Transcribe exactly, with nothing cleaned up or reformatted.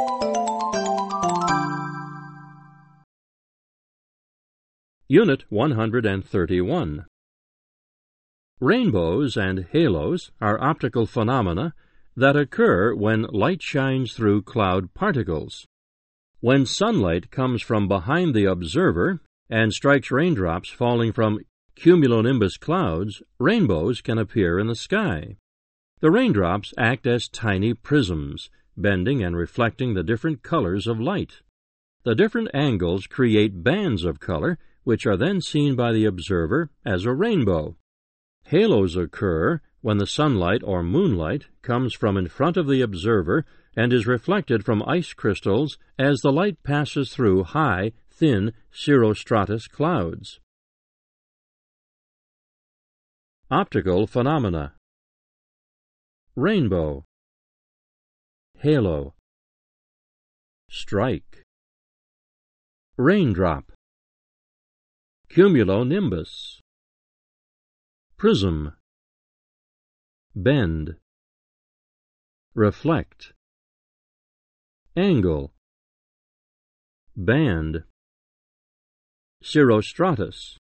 Unit one hundred thirty-one. Rainbows and halos are optical phenomena that occur when light shines through cloud particles. When sunlight comes from behind the observer and strikes raindrops falling from cumulonimbus clouds, rainbows can appear in the sky. The raindrops act as tiny prisms, bending and reflecting the different colors of light. The different angles create bands of color, which are then seen by the observer as a rainbow. Halos occur when the sunlight or moonlight comes from in front of the observer and is reflected from ice crystals as the light passes through high, thin cirrostratus clouds. Optical phenomena. Rainbow, halo, strike, raindrop, cumulonimbus, prism, bend, reflect, angle, band, cirrostratus.